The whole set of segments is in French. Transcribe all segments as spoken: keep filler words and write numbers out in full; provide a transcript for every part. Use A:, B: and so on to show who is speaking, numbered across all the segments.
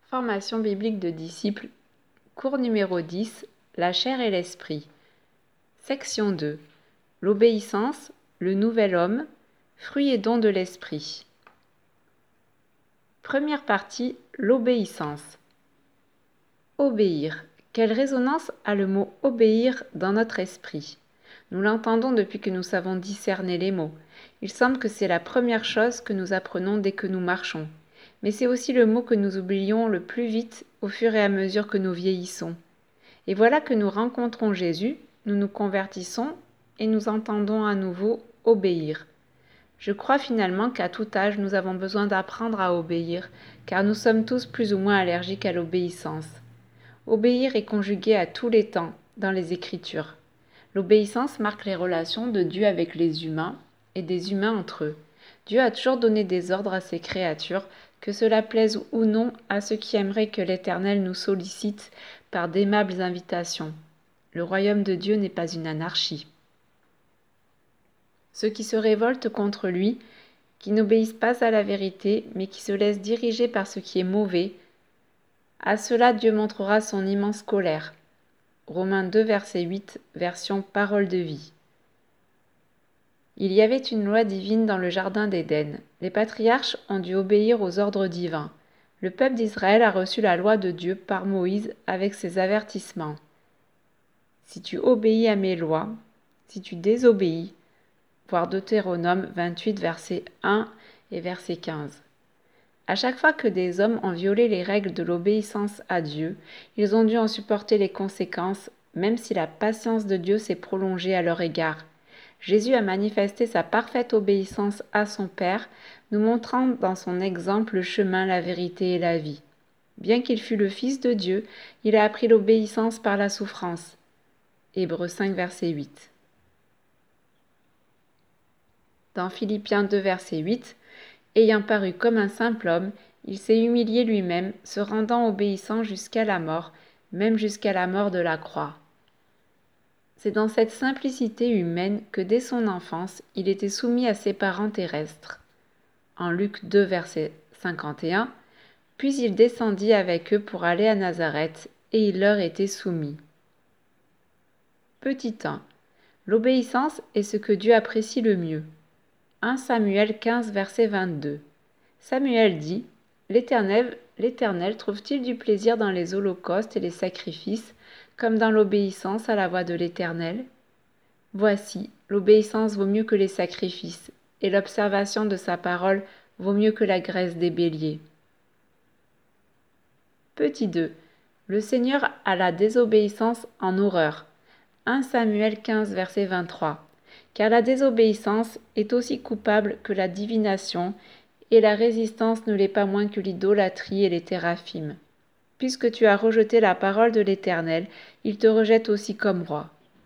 A: Formation biblique de disciples, cours numéro dix, la chair et l'esprit. Section deux. L'obéissance, le nouvel homme, fruits et dons de l'esprit. Première partie, l'obéissance. Obéir. Quelle résonance a le mot obéir dans notre esprit? Nous l'entendons depuis que nous savons discerner les mots. Il semble que c'est la première chose que nous apprenons dès que nous marchons. Mais c'est aussi le mot que nous oublions le plus vite au fur et à mesure que nous vieillissons. Et voilà que nous rencontrons Jésus, nous nous convertissons et nous entendons à nouveau obéir. Je crois finalement qu'à tout âge, nous avons besoin d'apprendre à obéir, car nous sommes tous plus ou moins allergiques à l'obéissance. Obéir est conjugué à tous les temps dans les Écritures. L'obéissance marque les relations de Dieu avec les humains et des humains entre eux. Dieu a toujours donné des ordres à ses créatures, que cela plaise ou non à ceux qui aimeraient que l'Éternel nous sollicite par d'aimables invitations. Le royaume de Dieu n'est pas une anarchie. Ceux qui se révoltent contre lui, qui n'obéissent pas à la vérité, mais qui se laissent diriger par ce qui est mauvais, à cela Dieu montrera son immense colère. Romains deux, verset huit, version Parole de vie. Il y avait une loi divine dans le jardin d'Éden. Les patriarches ont dû obéir aux ordres divins. Le peuple d'Israël a reçu la loi de Dieu par Moïse avec ses avertissements. Si tu obéis à mes lois, si tu désobéis, voir Deutéronome vingt-huit, verset un et verset quinze. À chaque fois que des hommes ont violé les règles de l'obéissance à Dieu, ils ont dû en supporter les conséquences, même si la patience de Dieu s'est prolongée à leur égard. Jésus a manifesté sa parfaite obéissance à son Père, nous montrant dans son exemple le chemin, la vérité et la vie. Bien qu'il fût le Fils de Dieu, il a appris l'obéissance par la souffrance. Hébreux cinq, verset huit. Dans Philippiens deux, verset huit, « Ayant paru comme un simple homme, il s'est humilié lui-même, se rendant obéissant jusqu'à la mort, même jusqu'à la mort de la croix. » C'est dans cette simplicité humaine que dès son enfance, il était soumis à ses parents terrestres. En Luc deux, verset cinquante et un, « Puis il descendit avec eux pour aller à Nazareth, et il leur était soumis. » Petit un. L'obéissance est ce que Dieu apprécie le mieux. un Samuel quinze, verset vingt-deux. Samuel dit, « L'Éternel, l'Éternel trouve-t-il du plaisir dans les holocaustes et les sacrifices, comme dans l'obéissance à la voix de l'Éternel? Voici, l'obéissance vaut mieux que les sacrifices, et l'observation de sa parole vaut mieux que la graisse des béliers. » Petit deux. Le Seigneur a la désobéissance en horreur. un Samuel quinze, verset vingt-trois. Car la désobéissance est aussi coupable que la divination, et la résistance ne l'est pas moins que l'idolâtrie et les téraphimes. Puisque tu as rejeté la parole de l'Éternel, il te rejette aussi comme roi.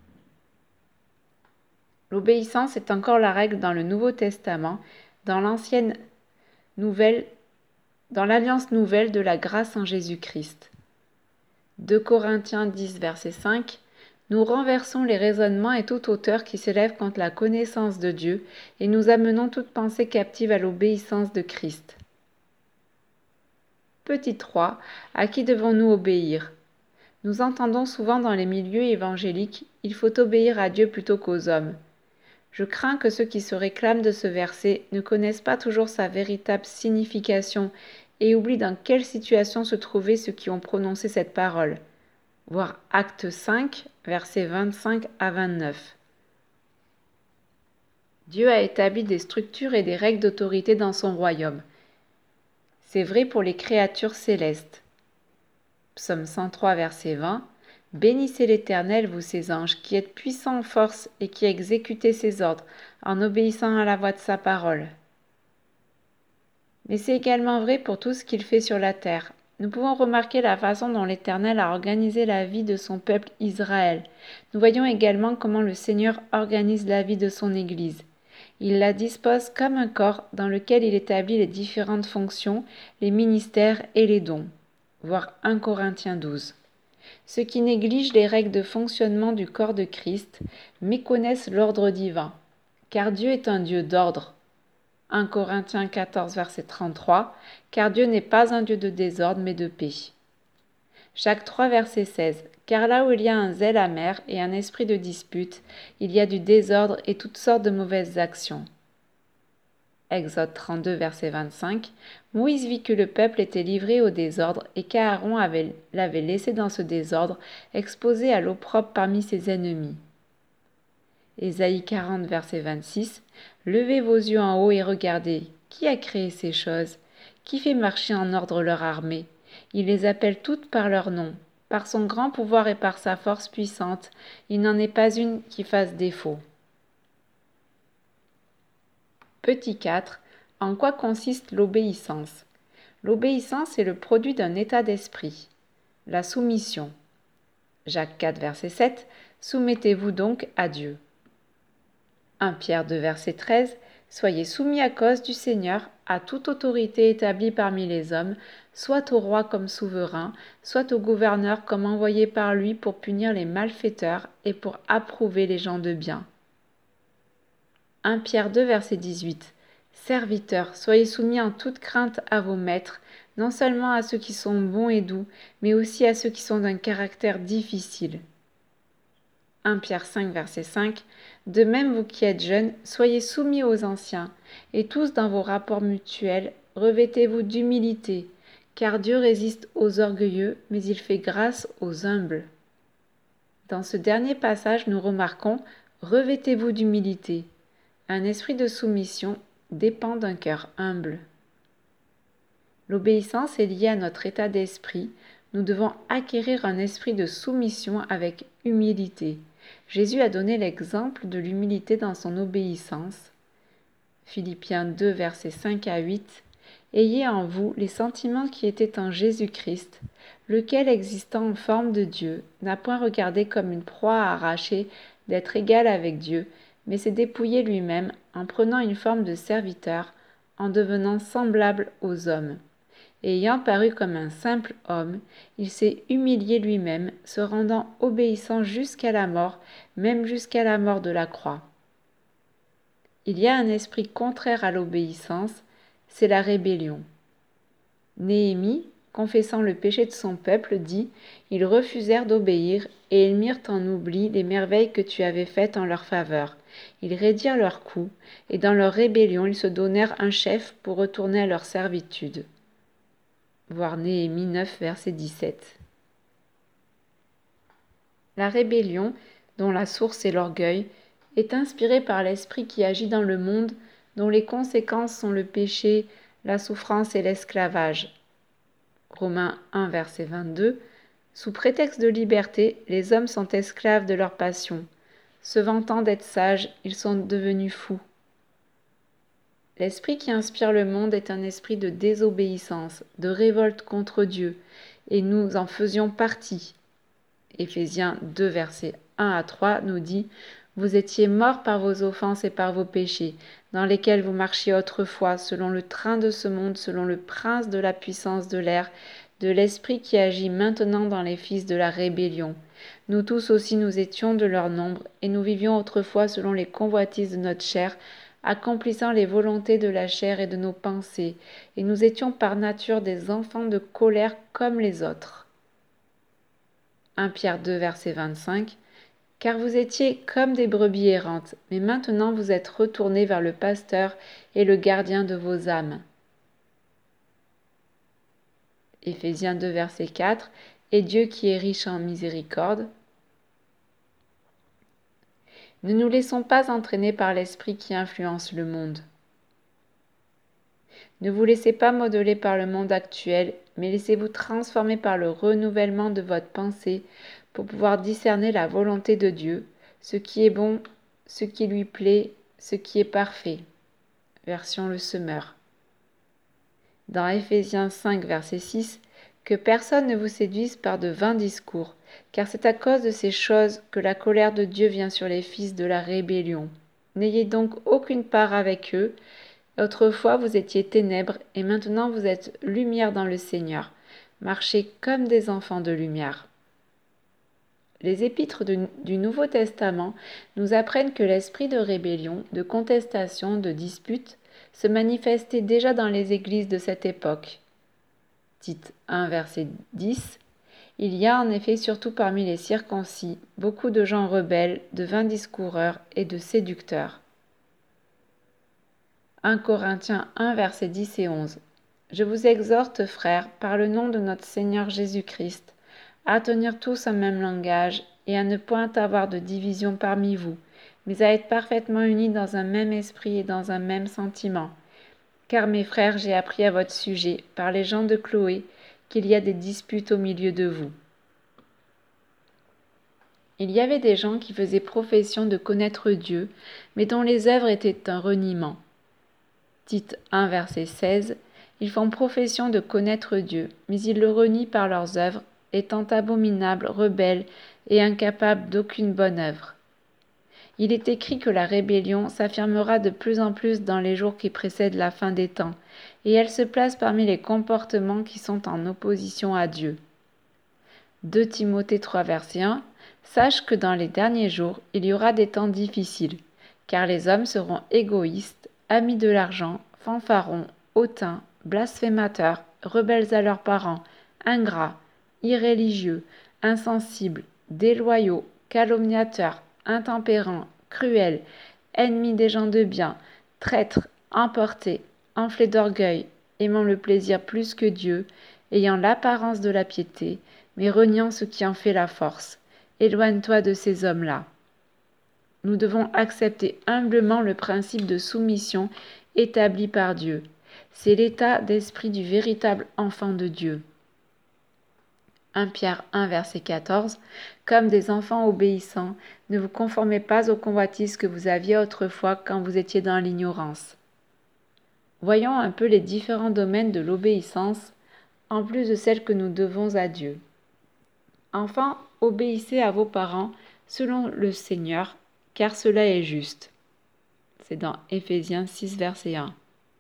A: L'obéissance est encore la règle dans le Nouveau Testament, dans l'ancienne nouvelle, dans l'alliance nouvelle de la grâce en Jésus-Christ. deux Corinthiens dix, verset cinq. Nous renversons les raisonnements et toute hauteur qui s'élève contre la connaissance de Dieu, et nous amenons toute pensée captive à l'obéissance de Christ. Petit trois. À qui devons-nous obéir? Nous entendons souvent dans les milieux évangéliques, il faut obéir à Dieu plutôt qu'aux hommes. Je crains que ceux qui se réclament de ce verset ne connaissent pas toujours sa véritable signification et oublient dans quelle situation se trouvaient ceux qui ont prononcé cette parole. Voir Acte cinq, versets vingt-cinq à vingt-neuf. Dieu a établi des structures et des règles d'autorité dans son royaume. C'est vrai pour les créatures célestes. Psaume cent trois, verset vingt. « Bénissez l'Éternel, vous ses anges, qui êtes puissants en force et qui exécutez ses ordres, en obéissant à la voix de sa parole. » Mais c'est également vrai pour tout ce qu'il fait sur la terre. Nous pouvons remarquer la façon dont l'Éternel a organisé la vie de son peuple Israël. Nous voyons également comment le Seigneur organise la vie de son Église. Il la dispose comme un corps dans lequel il établit les différentes fonctions, les ministères et les dons. Voir un Corinthiens douze. Ceux qui négligent les règles de fonctionnement du corps de Christ méconnaissent l'ordre divin, car Dieu est un Dieu d'ordre. un Corinthiens quatorze, verset trente-trois, car Dieu n'est pas un Dieu de désordre, mais de paix. Jacques trois, verset seize, car là où il y a un zèle amer et un esprit de dispute, il y a du désordre et toutes sortes de mauvaises actions. Exode trente-deux, verset vingt-cinq, Moïse vit que le peuple était livré au désordre et qu'Aaron avait, l'avait laissé dans ce désordre, exposé à l'opprobre parmi ses ennemis. Ésaïe quarante, verset vingt-six, Levez vos yeux en haut et regardez, qui a créé ces choses? Qui fait marcher en ordre leur armée? Il les appelle toutes par leur nom. Par son grand pouvoir et par sa force puissante, il n'en est pas une qui fasse défaut. Petit quatre. En quoi consiste l'obéissance? L'obéissance est le produit d'un état d'esprit. La soumission. Jacques quatre, verset sept. Soumettez-vous donc à Dieu. un Pierre deux, verset treize. Soyez soumis à cause du Seigneur à toute autorité établie parmi les hommes, soit au roi comme souverain, soit au gouverneur comme envoyé par lui pour punir les malfaiteurs et pour approuver les gens de bien. un Pierre deux, verset dix-huit. Serviteurs, soyez soumis en toute crainte à vos maîtres, non seulement à ceux qui sont bons et doux, mais aussi à ceux qui sont d'un caractère difficile. un Pierre cinq, verset cinq. De même, vous qui êtes jeunes, soyez soumis aux anciens, et tous dans vos rapports mutuels, revêtez-vous d'humilité, car Dieu résiste aux orgueilleux, mais il fait grâce aux humbles. Dans ce dernier passage, nous remarquons « revêtez-vous d'humilité ». Un esprit de soumission dépend d'un cœur humble. L'obéissance est liée à notre état d'esprit. Nous devons acquérir un esprit de soumission avec humilité. Jésus a donné l'exemple de l'humilité dans son obéissance. Philippiens deux, versets cinq à huit. Ayez en vous les sentiments qui étaient en Jésus-Christ, lequel, existant en forme de Dieu, n'a point regardé comme une proie à arracher d'être égal avec Dieu, mais s'est dépouillé lui-même en prenant une forme de serviteur, en devenant semblable aux hommes. Et ayant paru comme un simple homme, il s'est humilié lui-même, se rendant obéissant jusqu'à la mort, même jusqu'à la mort de la croix. Il y a un esprit contraire à l'obéissance, c'est la rébellion. Néhémie, confessant le péché de son peuple, dit « Ils refusèrent d'obéir, et ils mirent en oubli les merveilles que tu avais faites en leur faveur. Ils raidirent leurs coups, et dans leur rébellion ils se donnèrent un chef pour retourner à leur servitude. » Voir Néhémie neuf, verset dix-sept. La rébellion, dont la source est l'orgueil, est inspirée par l'esprit qui agit dans le monde, dont les conséquences sont le péché, la souffrance et l'esclavage. Romains un, verset vingt-deux. Sous prétexte de liberté, les hommes sont esclaves de leurs passions. Se vantant d'être sages, ils sont devenus fous. L'esprit qui inspire le monde est un esprit de désobéissance, de révolte contre Dieu, et nous en faisions partie. Éphésiens deux, versets un à trois nous dit « Vous étiez morts par vos offenses et par vos péchés, dans lesquels vous marchiez autrefois, selon le train de ce monde, selon le prince de la puissance de l'air, de l'esprit qui agit maintenant dans les fils de la rébellion. Nous tous aussi nous étions de leur nombre, et nous vivions autrefois selon les convoitises de notre chair, accomplissant les volontés de la chair et de nos pensées, et nous étions par nature des enfants de colère comme les autres. » un Pierre deux, verset vingt-cinq. Car vous étiez comme des brebis errantes, mais maintenant vous êtes retournés vers le pasteur et le gardien de vos âmes. Éphésiens deux, verset quatre. Et Dieu qui est riche en miséricorde. Ne nous laissons pas entraîner par l'esprit qui influence le monde. Ne vous laissez pas modeler par le monde actuel, mais laissez-vous transformer par le renouvellement de votre pensée pour pouvoir discerner la volonté de Dieu, ce qui est bon, ce qui lui plaît, ce qui est parfait. Version Le Semeur. Dans Éphésiens cinq, verset six, que personne ne vous séduise par de vains discours, car c'est à cause de ces choses que la colère de Dieu vient sur les fils de la rébellion. N'ayez donc aucune part avec eux. Autrefois vous étiez ténèbres, et maintenant vous êtes lumière dans le Seigneur. Marchez comme des enfants de lumière. Les épîtres du, du Nouveau Testament nous apprennent que l'esprit de rébellion, de contestation, de dispute se manifestait déjà dans les églises de cette époque. Tite un, verset dix. Il y a en effet surtout parmi les circoncis beaucoup de gens rebelles, de vains discoureurs et de séducteurs. un Corinthiens un, versets dix et onze. Je vous exhorte, frères, par le nom de notre Seigneur Jésus-Christ, à tenir tous un même langage et à ne point avoir de division parmi vous, mais à être parfaitement unis dans un même esprit et dans un même sentiment. Car mes frères, j'ai appris à votre sujet, par les gens de Chloé, qu'il y a des disputes au milieu de vous. Il y avait des gens qui faisaient profession de connaître Dieu, mais dont les œuvres étaient un reniement. Tite un, verset seize. Ils font profession de connaître Dieu, mais ils le renient par leurs œuvres, étant abominables, rebelles et incapables d'aucune bonne œuvre. Il est écrit que la rébellion s'affirmera de plus en plus dans les jours qui précèdent la fin des temps, et elle se place parmi les comportements qui sont en opposition à Dieu. deux Timothée trois, verset un. Sache que dans les derniers jours, il y aura des temps difficiles, car les hommes seront égoïstes, amis de l'argent, fanfarons, hautains, blasphémateurs, rebelles à leurs parents, ingrats, irréligieux, insensibles, déloyaux, calomniateurs, intempérants, cruels, ennemis des gens de bien, traîtres, emportés, enflés d'orgueil, aimant le plaisir plus que Dieu, ayant l'apparence de la piété, mais reniant ce qui en fait la force. Éloigne-toi de ces hommes-là. Nous devons accepter humblement le principe de soumission établi par Dieu. C'est l'état d'esprit du véritable enfant de Dieu. un Pierre un, verset quatorze. Comme des enfants obéissants, ne vous conformez pas aux convoitises que vous aviez autrefois quand vous étiez dans l'ignorance. Voyons un peu les différents domaines de l'obéissance, en plus de celles que nous devons à Dieu. Enfants, obéissez à vos parents selon le Seigneur, car cela est juste. C'est dans Éphésiens six, verset un.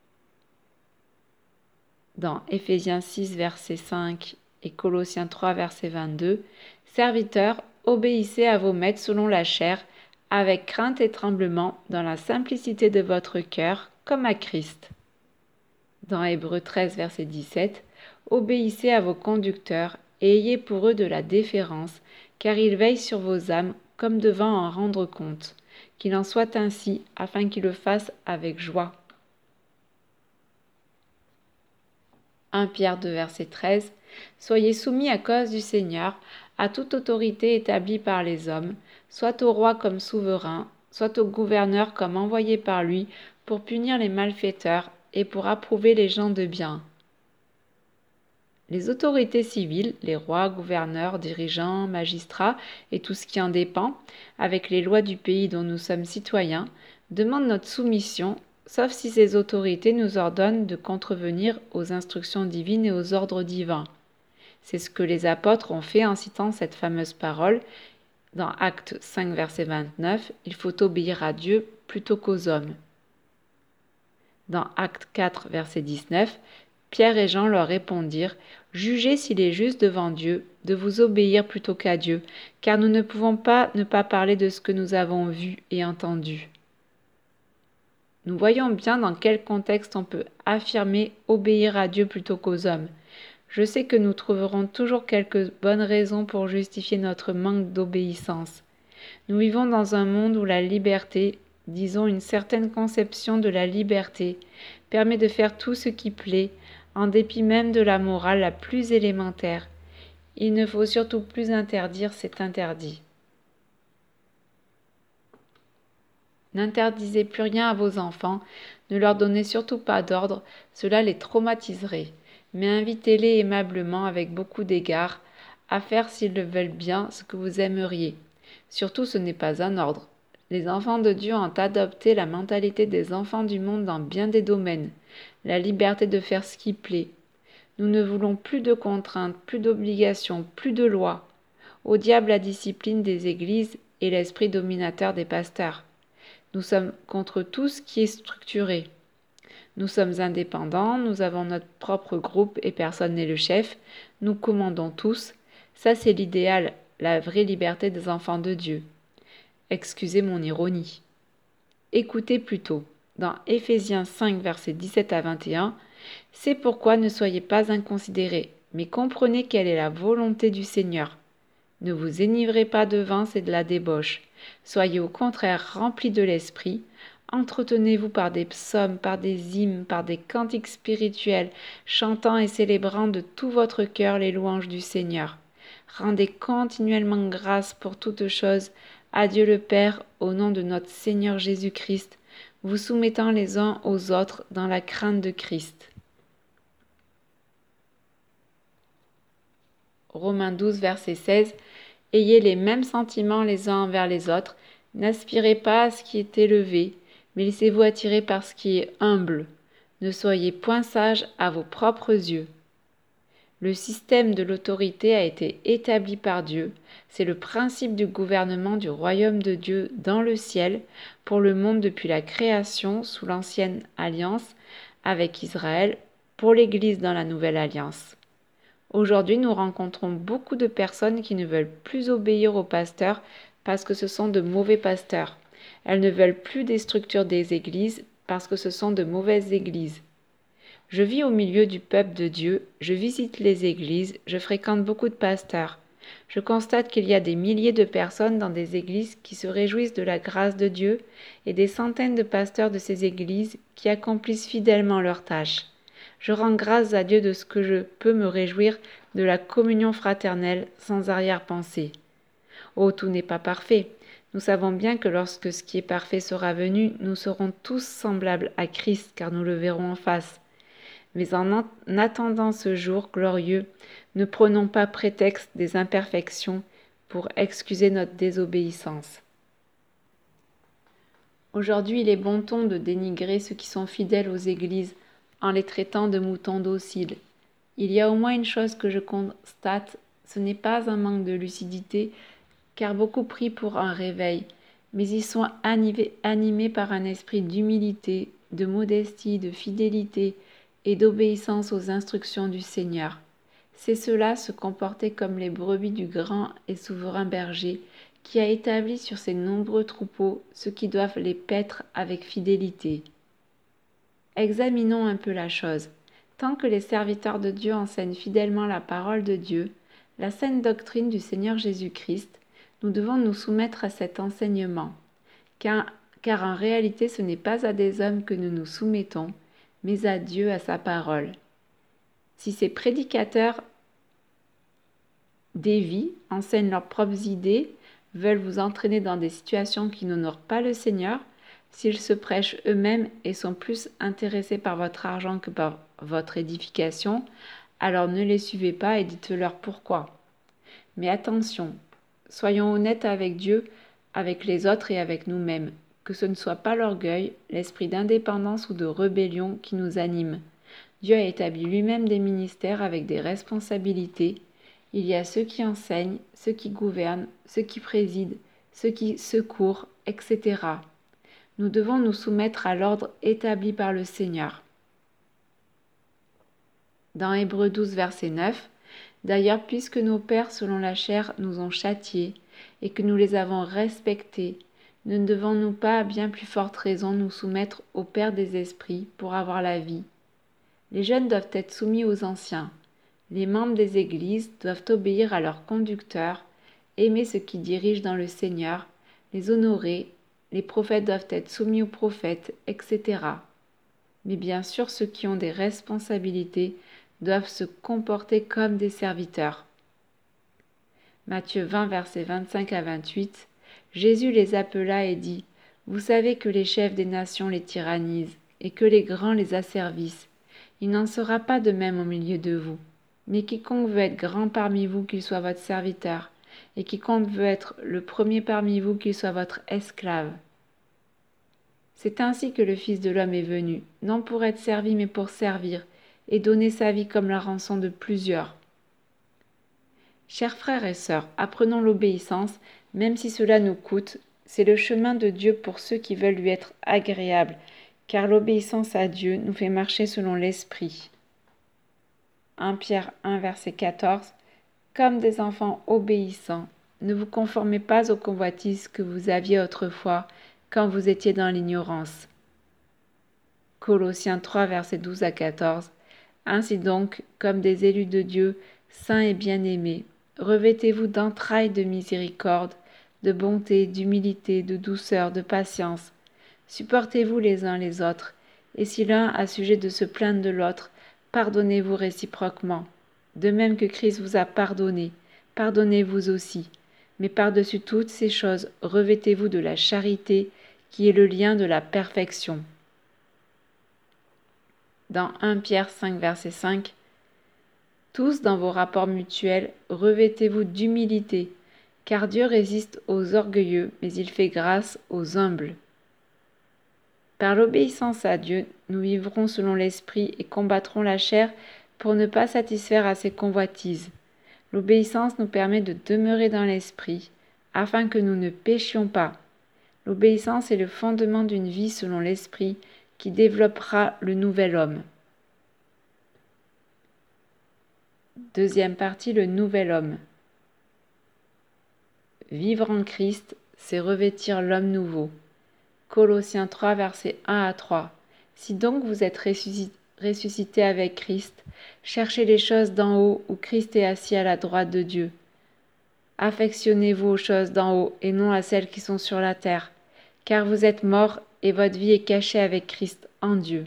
A: Dans Éphésiens six, verset cinq et Colossiens trois, verset vingt-deux, Serviteurs, obéissez à vos maîtres selon la chair, avec crainte et tremblement, dans la simplicité de votre cœur, comme à Christ. Dans Hébreux treize, verset dix-sept, Obéissez à vos conducteurs et ayez pour eux de la déférence, car ils veillent sur vos âmes comme devant en rendre compte. Qu'il en soit ainsi, afin qu'ils le fassent avec joie. un Pierre deux, verset treize. Soyez soumis à cause du Seigneur à toute autorité établie par les hommes, soit au roi comme souverain, soit au gouverneur comme envoyé par lui, pour punir les malfaiteurs et pour approuver les gens de bien. Les autorités civiles, les rois, gouverneurs, dirigeants, magistrats et tout ce qui en dépend, avec les lois du pays dont nous sommes citoyens, demandent notre soumission, sauf si ces autorités nous ordonnent de contrevenir aux instructions divines et aux ordres divins. C'est ce que les apôtres ont fait en citant cette fameuse parole dans Actes cinq, verset vingt-neuf, « Il faut obéir à Dieu plutôt qu'aux hommes ». Dans Actes quatre, verset dix-neuf, Pierre et Jean leur répondirent « Jugez s'il est juste devant Dieu de vous obéir plutôt qu'à Dieu, car nous ne pouvons pas ne pas parler de ce que nous avons vu et entendu. » Nous voyons bien dans quel contexte on peut affirmer obéir à Dieu plutôt qu'aux hommes. Je sais que nous trouverons toujours quelques bonnes raisons pour justifier notre manque d'obéissance. Nous vivons dans un monde où la liberté, disons une certaine conception de la liberté, permet de faire tout ce qui plaît, en dépit même de la morale la plus élémentaire. Il ne faut surtout plus interdire, c'est interdit. N'interdisez plus rien à vos enfants, ne leur donnez surtout pas d'ordre, cela les traumatiserait, mais invitez-les aimablement avec beaucoup d'égard à faire s'ils le veulent bien ce que vous aimeriez. Surtout ce n'est pas un ordre. Les enfants de Dieu ont adopté la mentalité des enfants du monde dans bien des domaines, la liberté de faire ce qui plaît. Nous ne voulons plus de contraintes, plus d'obligations, plus de lois. Au diable la discipline des églises et l'esprit dominateur des pasteurs. Nous sommes contre tout ce qui est structuré. Nous sommes indépendants, nous avons notre propre groupe et personne n'est le chef. Nous commandons tous. Ça, c'est l'idéal, la vraie liberté des enfants de Dieu. Excusez mon ironie. Écoutez plutôt. dans Éphésiens cinq, versets dix-sept à vingt et un, « C'est pourquoi ne soyez pas inconsidérés, mais comprenez quelle est la volonté du Seigneur. Ne vous énivrez pas de vin, c'est de la débauche. Soyez au contraire remplis de l'esprit. Entretenez-vous par des psaumes, par des hymnes, par des cantiques spirituels, chantant et célébrant de tout votre cœur les louanges du Seigneur. Rendez continuellement grâce pour toutes choses à Dieu le Père au nom de notre Seigneur Jésus-Christ, vous soumettant les uns aux autres dans la crainte de Christ. » Romains douze, verset seize. « Ayez les mêmes sentiments les uns envers les autres, n'aspirez pas à ce qui est élevé, mais laissez-vous attirer par ce qui est humble. Ne soyez point sages à vos propres yeux. » Le système de l'autorité a été établi par Dieu. C'est le principe du gouvernement du royaume de Dieu dans le ciel pour le monde depuis la création sous l'ancienne alliance avec Israël, pour l'Église dans la nouvelle alliance. Aujourd'hui, nous rencontrons beaucoup de personnes qui ne veulent plus obéir aux pasteurs parce que ce sont de mauvais pasteurs. Elles ne veulent plus des structures des églises parce que ce sont de mauvaises églises. Je vis au milieu du peuple de Dieu, je visite les églises, je fréquente beaucoup de pasteurs. Je constate qu'il y a des milliers de personnes dans des églises qui se réjouissent de la grâce de Dieu et des centaines de pasteurs de ces églises qui accomplissent fidèlement leurs tâches. Je rends grâce à Dieu de ce que je peux me réjouir de la communion fraternelle sans arrière-pensée. Oh, tout n'est pas parfait. Nous savons bien que lorsque ce qui est parfait sera venu, nous serons tous semblables à Christ car nous le verrons en face. Mais en attendant ce jour glorieux, ne prenons pas prétexte des imperfections pour excuser notre désobéissance. Aujourd'hui, il est bon ton de dénigrer ceux qui sont fidèles aux églises en les traitant de moutons dociles. Il y a au moins une chose que je constate, ce n'est pas un manque de lucidité, car beaucoup prient pour un réveil, mais ils sont animés par un esprit d'humilité, de modestie, de fidélité et d'obéissance aux instructions du Seigneur. C'est cela se comporter comme les brebis du grand et souverain berger qui a établi sur ses nombreux troupeaux ceux qui doivent les paître avec fidélité. Examinons un peu la chose. Tant que les serviteurs de Dieu enseignent fidèlement la parole de Dieu, la sainte doctrine du Seigneur Jésus-Christ, nous devons nous soumettre à cet enseignement, car, car en réalité ce n'est pas à des hommes que nous nous soumettons, mais à Dieu, à sa parole. Si ces prédicateurs dévient, enseignent leurs propres idées, veulent vous entraîner dans des situations qui n'honorent pas le Seigneur, s'ils se prêchent eux-mêmes et sont plus intéressés par votre argent que par votre édification, alors ne les suivez pas et dites-leur pourquoi. Mais attention, soyons honnêtes avec Dieu, avec les autres et avec nous-mêmes, que ce ne soit pas l'orgueil, l'esprit d'indépendance ou de rébellion qui nous anime. Dieu a établi lui-même des ministères avec des responsabilités. Il y a ceux qui enseignent, ceux qui gouvernent, ceux qui président, ceux qui secourent, et cetera. Nous devons nous soumettre à l'ordre établi par le Seigneur. Dans Hébreux douze, verset neuf, « D'ailleurs, puisque nos pères selon la chair nous ont châtiés et que nous les avons respectés, ne devons-nous pas à bien plus forte raison nous soumettre au Père des esprits pour avoir la vie? Les jeunes doivent être soumis aux anciens. Les membres des églises doivent obéir à leurs conducteurs, aimer ceux qui dirigent dans le Seigneur, les honorer. Les prophètes doivent être soumis aux prophètes, et cetera. Mais bien sûr, ceux qui ont des responsabilités doivent se comporter comme des serviteurs. » Matthieu vingt, versets vingt-cinq à vingt-huit, Jésus les appela et dit : « Vous savez que les chefs des nations les tyrannisent et que les grands les asservissent. Il n'en sera pas de même au milieu de vous. Mais quiconque veut être grand parmi vous, qu'il soit votre serviteur, et quiconque veut être le premier parmi vous, qu'il soit votre esclave. C'est ainsi que le Fils de l'homme est venu, non pour être servi, mais pour servir, et donner sa vie comme la rançon de plusieurs. » Chers frères et sœurs, apprenons l'obéissance, même si cela nous coûte. C'est le chemin de Dieu pour ceux qui veulent lui être agréables, car l'obéissance à Dieu nous fait marcher selon l'Esprit. premier Pierre un, verset quatorze. Comme des enfants obéissants, ne vous conformez pas aux convoitises que vous aviez autrefois quand vous étiez dans l'ignorance. Colossiens trois, versets douze à quatorze. Ainsi donc, comme des élus de Dieu, saints et bien-aimés, revêtez-vous d'entrailles de miséricorde, de bonté, d'humilité, de douceur, de patience. Supportez-vous les uns les autres, et si l'un a sujet de se plaindre de l'autre, pardonnez-vous réciproquement. De même que Christ vous a pardonné, pardonnez-vous aussi. Mais par-dessus toutes ces choses, revêtez-vous de la charité, qui est le lien de la perfection. Dans un Pierre cinq, verset cinq, tous dans vos rapports mutuels, revêtez-vous d'humilité, car Dieu résiste aux orgueilleux, mais il fait grâce aux humbles. Par l'obéissance à Dieu, nous vivrons selon l'Esprit et combattrons la chair pour ne pas satisfaire à ses convoitises. L'obéissance nous permet de demeurer dans l'Esprit, afin que nous ne péchions pas. L'obéissance est le fondement d'une vie selon l'Esprit qui développera le nouvel homme. Deuxième partie, le nouvel homme. Vivre en Christ, c'est revêtir l'homme nouveau. Colossiens trois, versets un à trois. Si donc vous êtes ressuscité avec Christ, cherchez les choses d'en haut où Christ est assis à la droite de Dieu. Affectionnez-vous aux choses d'en haut et non à celles qui sont sur la terre, car vous êtes morts et votre vie est cachée avec Christ en Dieu.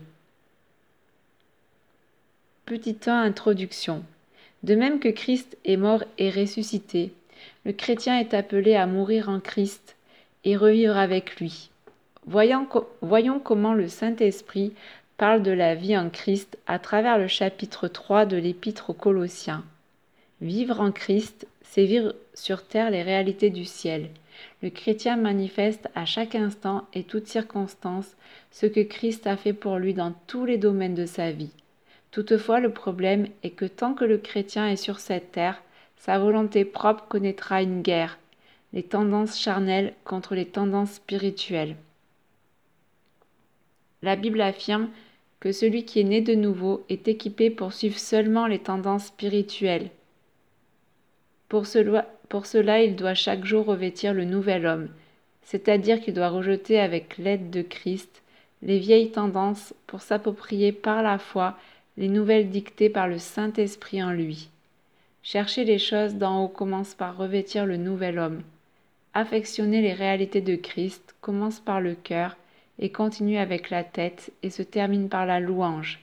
A: Petit un, introduction. De même que Christ est mort et ressuscité, le chrétien est appelé à mourir en Christ et revivre avec lui. Voyons, co- voyons comment le Saint-Esprit parle de la vie en Christ à travers le chapitre trois de l'Épître aux Colossiens. Vivre en Christ, c'est vivre sur terre les réalités du ciel. Le chrétien manifeste à chaque instant et toute circonstance ce que Christ a fait pour lui dans tous les domaines de sa vie. Toutefois, le problème est que tant que le chrétien est sur cette terre, sa volonté propre connaîtra une guerre, les tendances charnelles contre les tendances spirituelles. La Bible affirme que celui qui est né de nouveau est équipé pour suivre seulement les tendances spirituelles. Pour cela, pour cela, il doit chaque jour revêtir le nouvel homme, c'est-à-dire qu'il doit rejeter avec l'aide de Christ les vieilles tendances pour s'approprier par la foi les nouvelles dictées par le Saint-Esprit en lui. Chercher les choses d'en haut commence par revêtir le nouvel homme. Affectionner les réalités de Christ commence par le cœur et continue avec la tête et se termine par la louange.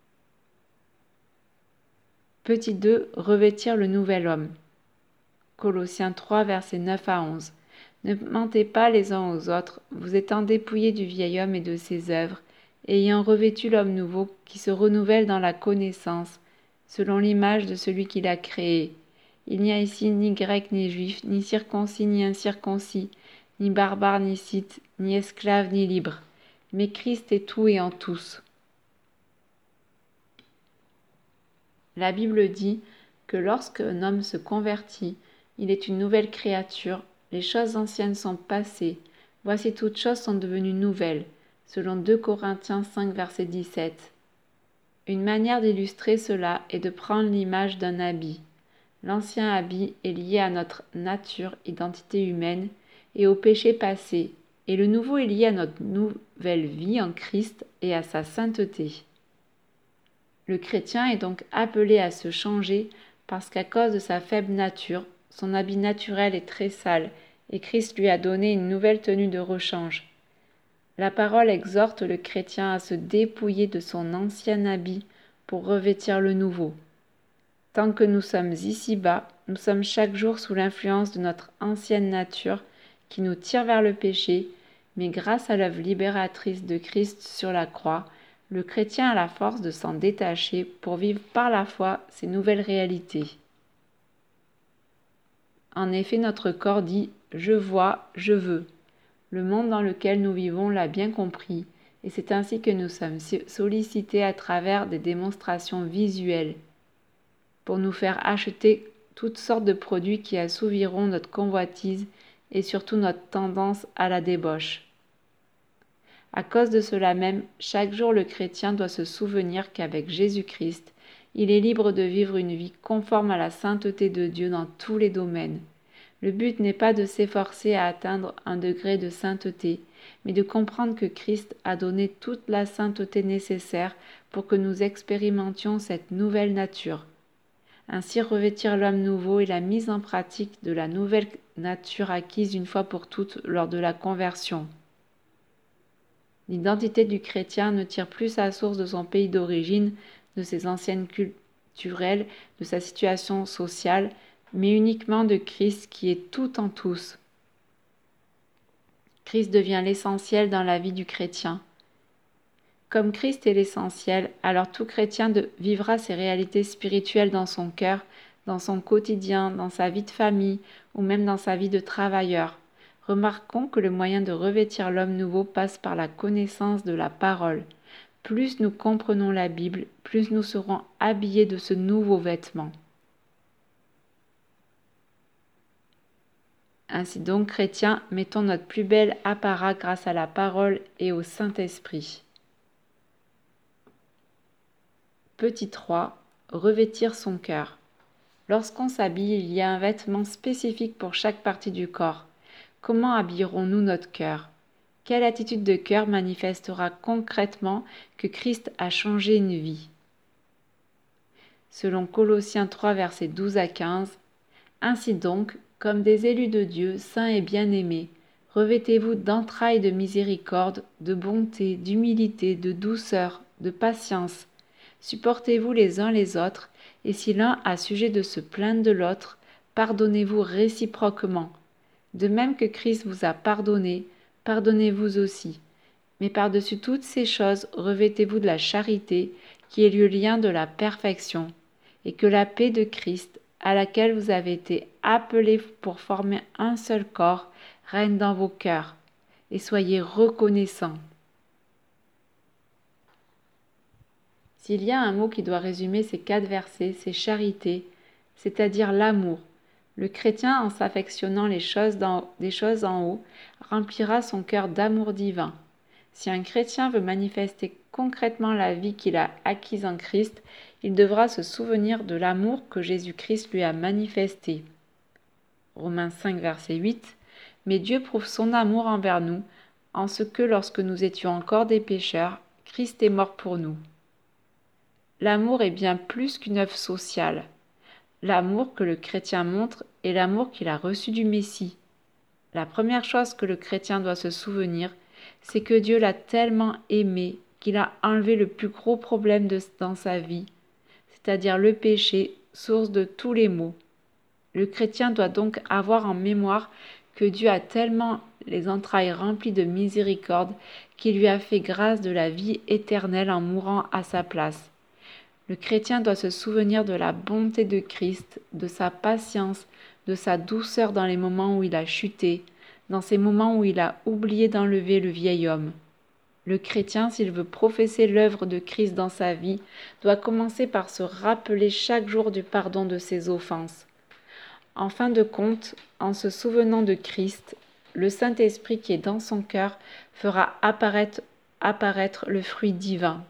A: Petit deux, revêtir le nouvel homme. Colossiens trois, versets neuf à onze. Ne mentez pas les uns aux autres, vous étant dépouillés du vieil homme et de ses œuvres, ayant revêtu l'homme nouveau qui se renouvelle dans la connaissance, selon l'image de celui qui l'a créé. Il n'y a ici ni grec ni juif, ni circoncis ni incirconcis, ni barbare ni scythe, ni esclave ni libre, mais Christ est tout et en tous. La Bible dit que lorsqu'un homme se convertit, il est une nouvelle créature, les choses anciennes sont passées, voici toutes choses sont devenues nouvelles, selon deux Corinthiens cinq, verset dix-sept. Une manière d'illustrer cela est de prendre l'image d'un habit. L'ancien habit est lié à notre nature, identité humaine, et au péché passé, et le nouveau est lié à notre nouvelle vie en Christ et à sa sainteté. Le chrétien est donc appelé à se changer parce qu'à cause de sa faible nature, son habit naturel est très sale et Christ lui a donné une nouvelle tenue de rechange. La parole exhorte le chrétien à se dépouiller de son ancien habit pour revêtir le nouveau. Tant que nous sommes ici-bas, nous sommes chaque jour sous l'influence de notre ancienne nature qui nous tire vers le péché, mais grâce à l'œuvre libératrice de Christ sur la croix, le chrétien a la force de s'en détacher pour vivre par la foi ces nouvelles réalités. En effet, notre corps dit « je vois, je veux ». Le monde dans lequel nous vivons l'a bien compris, et c'est ainsi que nous sommes sollicités à travers des démonstrations visuelles pour nous faire acheter toutes sortes de produits qui assouviront notre convoitise et surtout notre tendance à la débauche. À cause de cela même, chaque jour le chrétien doit se souvenir qu'avec Jésus-Christ, il est libre de vivre une vie conforme à la sainteté de Dieu dans tous les domaines. Le but n'est pas de s'efforcer à atteindre un degré de sainteté, mais de comprendre que Christ a donné toute la sainteté nécessaire pour que nous expérimentions cette nouvelle nature. Ainsi, revêtir l'homme nouveau est la mise en pratique de la nouvelle nature acquise une fois pour toutes lors de la conversion. L'identité du chrétien ne tire plus sa source de son pays d'origine, de ses anciennes culturelles, de sa situation sociale, mais uniquement de Christ qui est tout en tous. Christ devient l'essentiel dans la vie du chrétien. Comme Christ est l'essentiel, alors tout chrétien de, vivra ses réalités spirituelles dans son cœur, dans son quotidien, dans sa vie de famille ou même dans sa vie de travailleur. Remarquons que le moyen de revêtir l'homme nouveau passe par la connaissance de la parole. Plus nous comprenons la Bible, plus nous serons habillés de ce nouveau vêtement. Ainsi donc, chrétiens, mettons notre plus bel apparat grâce à la parole et au Saint-Esprit. Petit trois. Revêtir son cœur. Lorsqu'on s'habille, il y a un vêtement spécifique pour chaque partie du corps. Comment habillerons-nous notre cœur ? Quelle attitude de cœur manifestera concrètement que Christ a changé une vie ? Selon Colossiens trois, versets douze à quinze, « Ainsi donc, comme des élus de Dieu, saints et bien-aimés, revêtez-vous d'entrailles de miséricorde, de bonté, d'humilité, de douceur, de patience. Supportez-vous les uns les autres, et si l'un a sujet de se plaindre de l'autre, pardonnez-vous réciproquement. De même que Christ vous a pardonné, pardonnez-vous aussi. Mais par-dessus toutes ces choses, revêtez-vous de la charité, qui est le lien de la perfection, et que la paix de Christ, à laquelle vous avez été appelés pour former un seul corps, règne dans vos cœurs, et soyez reconnaissants. » S'il y a un mot qui doit résumer ces quatre versets, c'est charité, c'est-à-dire l'amour. Le chrétien, en s'affectionnant les choses des choses en haut, remplira son cœur d'amour divin. Si un chrétien veut manifester concrètement la vie qu'il a acquise en Christ, il devra se souvenir de l'amour que Jésus-Christ lui a manifesté. Romains cinq, verset huit. « Mais Dieu prouve son amour envers nous, en ce que lorsque nous étions encore des pécheurs, Christ est mort pour nous. » L'amour est bien plus qu'une œuvre sociale. L'amour que le chrétien montre est l'amour qu'il a reçu du Messie. La première chose que le chrétien doit se souvenir, c'est que Dieu l'a tellement aimé qu'il a enlevé le plus gros problème de, dans sa vie, c'est-à-dire le péché, source de tous les maux. Le chrétien doit donc avoir en mémoire que Dieu a tellement les entrailles remplies de miséricorde qu'il lui a fait grâce de la vie éternelle en mourant à sa place. Le chrétien doit se souvenir de la bonté de Christ, de sa patience, de sa douceur dans les moments où il a chuté, dans ces moments où il a oublié d'enlever le vieil homme. Le chrétien, s'il veut professer l'œuvre de Christ dans sa vie, doit commencer par se rappeler chaque jour du pardon de ses offenses. En fin de compte, en se souvenant de Christ, le Saint-Esprit qui est dans son cœur fera apparaître, apparaître le fruit divin.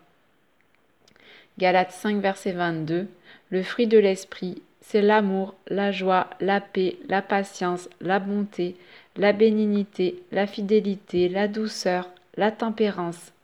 A: Galates cinq, verset vingt-deux, le fruit de l'esprit, c'est l'amour, la joie, la paix, la patience, la bonté, la bénignité, la fidélité, la douceur, la tempérance.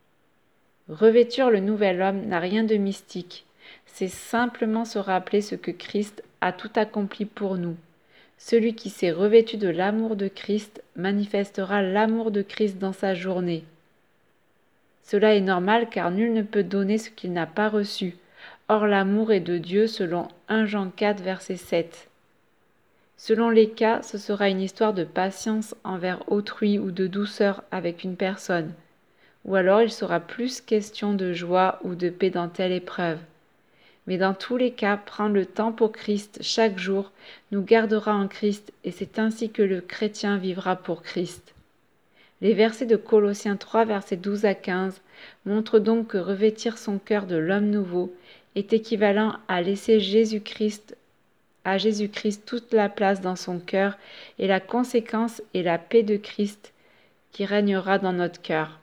A: Revêtir le nouvel homme n'a rien de mystique, c'est simplement se rappeler ce que Christ a tout accompli pour nous. Celui qui s'est revêtu de l'amour de Christ manifestera l'amour de Christ dans sa journée. Cela est normal car nul ne peut donner ce qu'il n'a pas reçu. Or l'amour est de Dieu selon premier Jean quatre, verset sept. Selon les cas, ce sera une histoire de patience envers autrui ou de douceur avec une personne. Ou alors il sera plus question de joie ou de paix dans telle épreuve. Mais dans tous les cas, prendre le temps pour Christ chaque jour nous gardera en Christ et c'est ainsi que le chrétien vivra pour Christ. Les versets de Colossiens trois, versets douze à quinze, montrent donc que revêtir son cœur de l'homme nouveau est équivalent à laisser Jésus-Christ, à Jésus-Christ toute la place dans son cœur et la conséquence est la paix de Christ qui régnera dans notre cœur.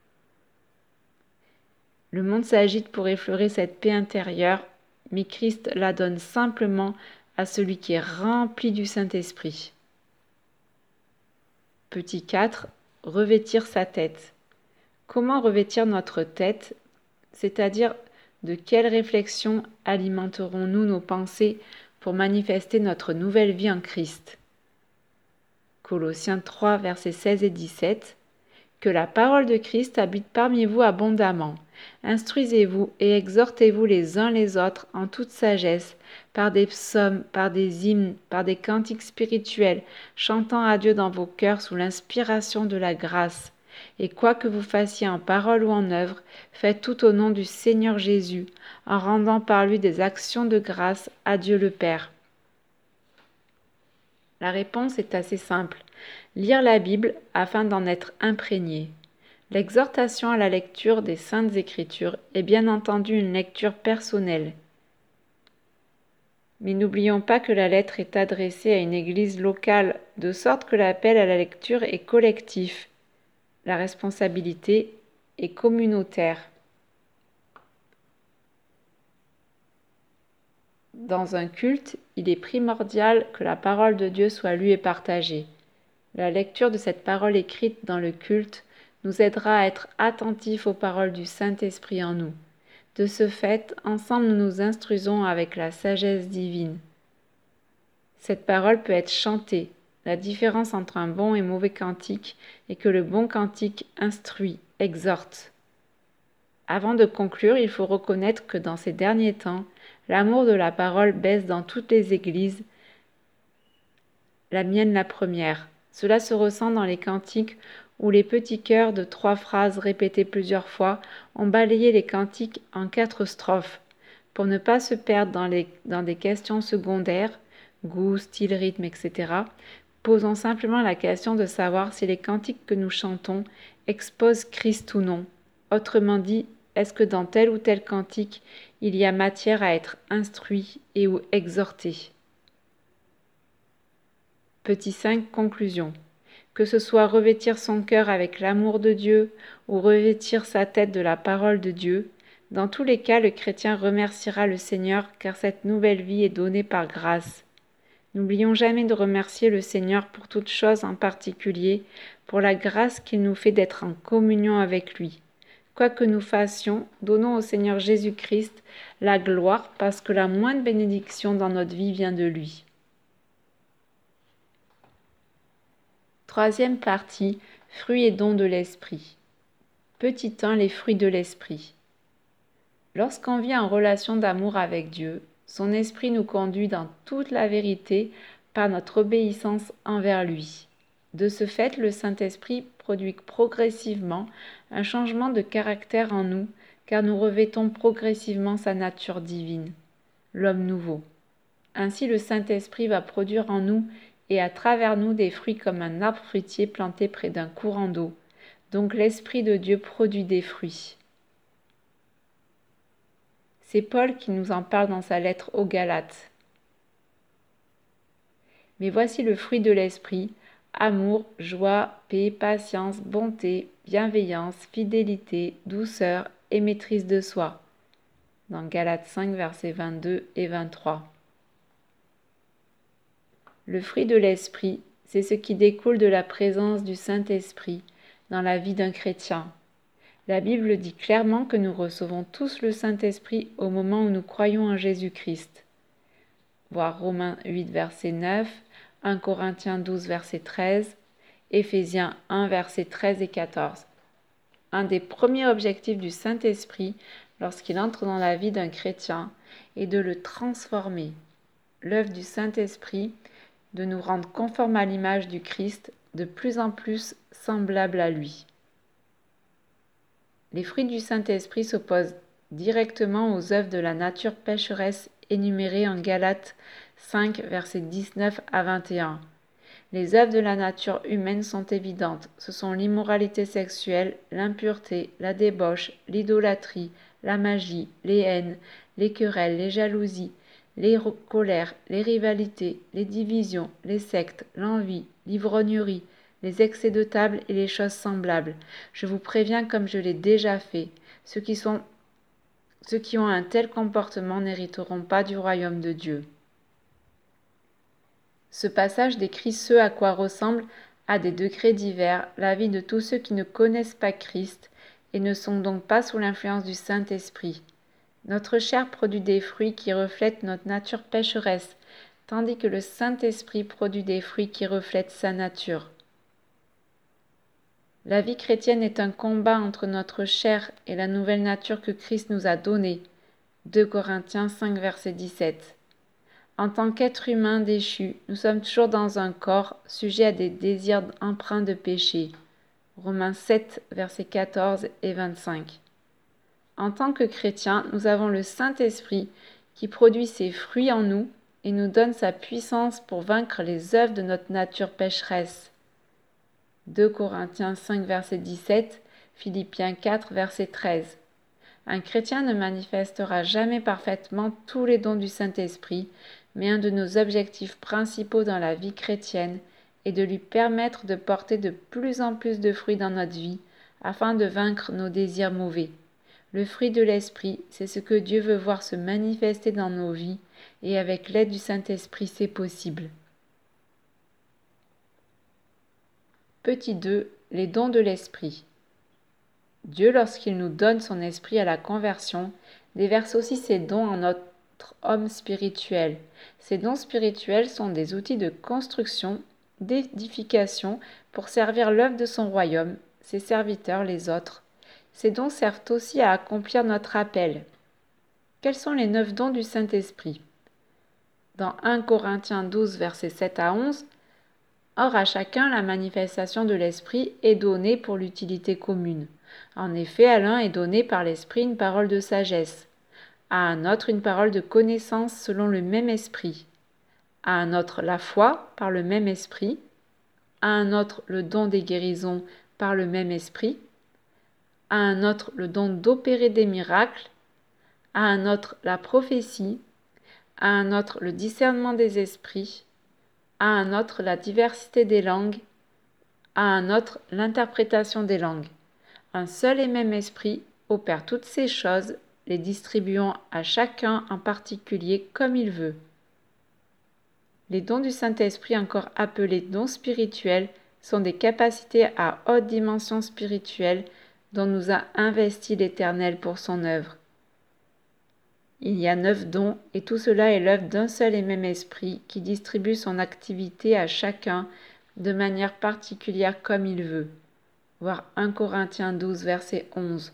A: Le monde s'agite pour effleurer cette paix intérieure, mais Christ la donne simplement à celui qui est rempli du Saint-Esprit. Petit quatre. revêtir sa tête. Comment revêtir notre tête, c'est-à-dire de quelles réflexions alimenterons-nous nos pensées pour manifester notre nouvelle vie en Christ? Colossiens trois, versets seize et dix-sept. Que la parole de Christ habite parmi vous abondamment. Instruisez-vous et exhortez-vous les uns les autres en toute sagesse, par des psaumes, par des hymnes, par des cantiques spirituels, chantant à Dieu dans vos cœurs sous l'inspiration de la grâce. Et quoi que vous fassiez en parole ou en œuvre, faites tout au nom du Seigneur Jésus, en rendant par lui des actions de grâce à Dieu le Père. La réponse est assez simple. Lire la Bible afin d'en être imprégné. L'exhortation à la lecture des Saintes Écritures est bien entendu une lecture personnelle. Mais n'oublions pas que la lettre est adressée à une église locale, de sorte que l'appel à la lecture est collectif. La responsabilité est communautaire. Dans un culte, il est primordial que la parole de Dieu soit lue et partagée. La lecture de cette parole écrite dans le culte nous aidera à être attentifs aux paroles du Saint-Esprit en nous. De ce fait, ensemble nous nous instruisons avec la sagesse divine. Cette parole peut être chantée. La différence entre un bon et mauvais cantique est que le bon cantique instruit, exhorte. Avant de conclure, il faut reconnaître que dans ces derniers temps, l'amour de la parole baisse dans toutes les églises, la mienne la première. Cela se ressent dans les cantiques où les petits chœurs de trois phrases répétées plusieurs fois ont balayé les cantiques en quatre strophes. Pour ne pas se perdre dans, les, dans des questions secondaires, goût, style, rythme, et cetera, posons simplement la question de savoir si les cantiques que nous chantons exposent Christ ou non. Autrement dit, est-ce que dans tel ou tel cantique, il y a matière à être instruit et ou exhorté? Petit cinq, conclusion. Que ce soit revêtir son cœur avec l'amour de Dieu ou revêtir sa tête de la parole de Dieu, dans tous les cas, le chrétien remerciera le Seigneur car cette nouvelle vie est donnée par grâce. N'oublions jamais de remercier le Seigneur pour toute chose en particulier, pour la grâce qu'il nous fait d'être en communion avec lui. Quoi que nous fassions, donnons au Seigneur Jésus-Christ la gloire parce que la moindre bénédiction dans notre vie vient de lui. Troisième partie, fruits et dons de l'esprit. Petit un, les fruits de l'esprit. Lorsqu'on vit en relation d'amour avec Dieu, son esprit nous conduit dans toute la vérité par notre obéissance envers lui. De ce fait, le Saint-Esprit produit progressivement un changement de caractère en nous, car nous revêtons progressivement sa nature divine, l'homme nouveau. Ainsi, le Saint-Esprit va produire en nous et à travers nous des fruits comme un arbre fruitier planté près d'un courant d'eau. Donc l'Esprit de Dieu produit des fruits. C'est Paul qui nous en parle dans sa lettre aux Galates. Mais voici le fruit de l'Esprit, amour, joie, paix, patience, bonté, bienveillance, fidélité, douceur et maîtrise de soi. Dans Galates cinq, versets vingt-deux et vingt-trois. Le fruit de l'Esprit, c'est ce qui découle de la présence du Saint-Esprit dans la vie d'un chrétien. La Bible dit clairement que nous recevons tous le Saint-Esprit au moment où nous croyons en Jésus-Christ. Voir Romains huit, verset neuf, premier Corinthiens douze, verset treize, Éphésiens un, verset treize et quatorze. Un des premiers objectifs du Saint-Esprit, lorsqu'il entre dans la vie d'un chrétien, est de le transformer. L'œuvre du Saint-Esprit, de nous rendre conformes à l'image du Christ, de plus en plus semblables à lui. Les fruits du Saint-Esprit s'opposent directement aux œuvres de la nature pécheresse énumérées en Galates cinq, versets dix-neuf à vingt et un. Les œuvres de la nature humaine sont évidentes. Ce sont l'immoralité sexuelle, l'impureté, la débauche, l'idolâtrie, la magie, les haines, les querelles, les jalousies, les colères, les rivalités, les divisions, les sectes, l'envie, l'ivrognerie, les excès de table et les choses semblables. Je vous préviens comme je l'ai déjà fait, ceux qui sont, ceux qui ont un tel comportement n'hériteront pas du royaume de Dieu. Ce passage décrit ce à quoi ressemble À des degrés divers, la vie de tous ceux qui ne connaissent pas Christ et ne sont donc pas sous l'influence du Saint-Esprit. Notre chair produit des fruits qui reflètent notre nature pécheresse, tandis que le Saint-Esprit produit des fruits qui reflètent sa nature. La vie chrétienne est un combat entre notre chair et la nouvelle nature que Christ nous a donnée. deux Corinthiens cinq, verset dix-sept. En tant qu'être humain déchu, nous sommes toujours dans un corps sujet à des désirs empreints de péché. Romains sept, versets quatorze et vingt-cinq. En tant que chrétiens, nous avons le Saint-Esprit qui produit ses fruits en nous et nous donne sa puissance pour vaincre les œuvres de notre nature pécheresse. deux Corinthiens cinq, verset dix-sept, Philippiens quatre, verset treize. Un chrétien ne manifestera jamais parfaitement tous les dons du Saint-Esprit, mais un de nos objectifs principaux dans la vie chrétienne est de lui permettre de porter de plus en plus de fruits dans notre vie, afin de vaincre nos désirs mauvais. Le fruit de l'Esprit, c'est ce que Dieu veut voir se manifester dans nos vies, et avec l'aide du Saint-Esprit, c'est possible. Petit deux. Les dons de l'Esprit. Dieu, lorsqu'il nous donne son Esprit à la conversion, déverse aussi ses dons en notre homme spirituel. Ces dons spirituels sont des outils de construction, d'édification pour servir l'œuvre de son royaume, ses serviteurs, les autres. Ces dons servent aussi à accomplir notre appel. Quels sont les neuf dons du Saint-Esprit ? Dans un Corinthiens douze, versets sept à onze, « Or à chacun la manifestation de l'Esprit est donnée pour l'utilité commune. En effet, à l'un est donnée par l'Esprit une parole de sagesse, à un autre une parole de connaissance selon le même Esprit, à un autre la foi par le même Esprit, à un autre le don des guérisons par le même Esprit, à un autre le don d'opérer des miracles, à un autre la prophétie, à un autre le discernement des esprits, à un autre la diversité des langues, à un autre l'interprétation des langues. Un seul et même esprit opère toutes ces choses, les distribuant à chacun en particulier comme il veut. Les dons du Saint-Esprit, encore appelés dons spirituels, sont des capacités à haute dimension spirituelle dont nous a investi l'Éternel pour son œuvre. Il y a neuf dons, et tout cela est l'œuvre d'un seul et même esprit qui distribue son activité à chacun de manière particulière comme il veut. Voir un Corinthiens douze, verset onze.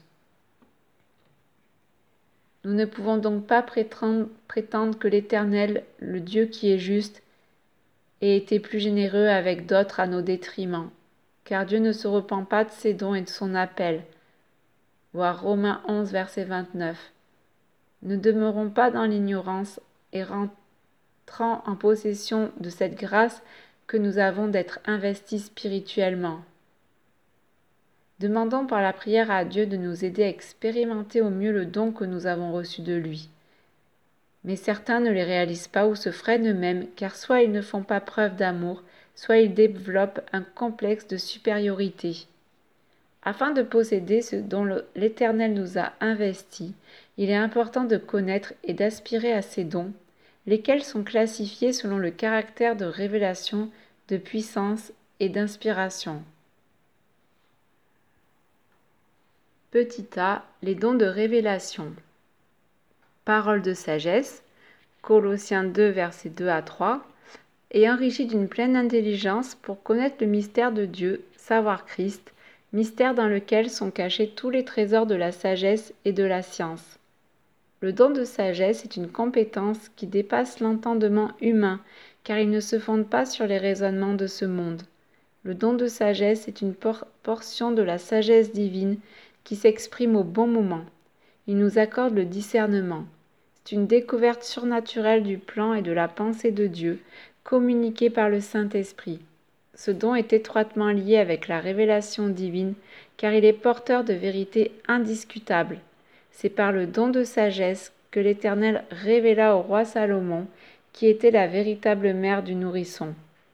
A: Nous ne pouvons donc pas prétendre, prétendre que l'Éternel, le Dieu qui est juste, ait été plus généreux avec d'autres à nos détriments, car Dieu ne se repent pas de ses dons et de son appel. Voir Romains onze, verset vingt-neuf. Ne demeurons pas dans l'ignorance et rentrant en possession de cette grâce que nous avons d'être investis spirituellement. Demandons par la prière à Dieu de nous aider à expérimenter au mieux le don que nous avons reçu de lui. Mais certains ne les réalisent pas ou se freinent eux-mêmes, car soit ils ne font pas preuve d'amour, soit ils développent un complexe de supériorité. Afin de posséder ce dont l'Éternel nous a investis, il est important de connaître et d'aspirer à ces dons, lesquels sont classifiés selon le caractère de révélation, de puissance et d'inspiration. Petit a, les dons de révélation. Parole de sagesse, Colossiens deux, versets deux à trois, et enrichi d'une pleine intelligence pour connaître le mystère de Dieu, savoir Christ, mystère dans lequel sont cachés tous les trésors de la sagesse et de la science. Le don de sagesse est une compétence qui dépasse l'entendement humain, car il ne se fonde pas sur les raisonnements de ce monde. Le don de sagesse est une por- portion de la sagesse divine qui s'exprime au bon moment. Il nous accorde le discernement. C'est une découverte surnaturelle du plan et de la pensée de Dieu, communiquée par le Saint-Esprit. Ce don est étroitement lié avec la révélation divine, car il est porteur de vérités indiscutables. C'est par le don de sagesse que l'Éternel révéla au roi Salomon, qui était la véritable mère du nourrisson.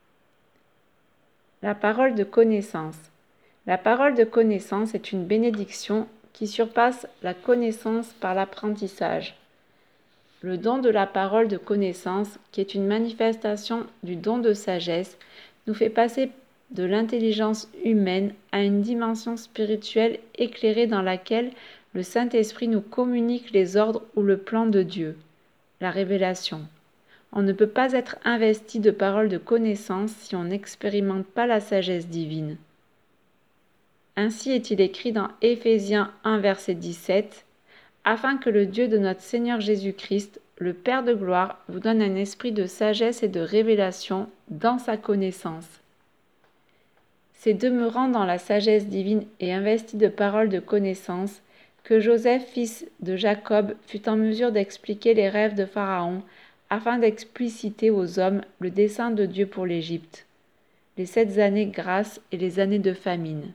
A: La parole de connaissance. La parole de connaissance est une bénédiction qui surpasse la connaissance par l'apprentissage. Le don de la parole de connaissance, qui est une manifestation du don de sagesse, nous fait passer de l'intelligence humaine à une dimension spirituelle éclairée dans laquelle le Saint-Esprit nous communique les ordres ou le plan de Dieu, la révélation. On ne peut pas être investi de paroles de connaissance si on n'expérimente pas la sagesse divine. Ainsi est-il écrit dans Éphésiens un verset dix-sept, « Afin que le Dieu de notre Seigneur Jésus-Christ, le Père de gloire, vous donne un esprit de sagesse et de révélation dans sa connaissance. » C'est demeurant dans la sagesse divine et investi de paroles de connaissance que Joseph, fils de Jacob, fut en mesure d'expliquer les rêves de Pharaon afin d'expliciter aux hommes le dessein de Dieu pour l'Égypte, les sept années grâce et les années de famine.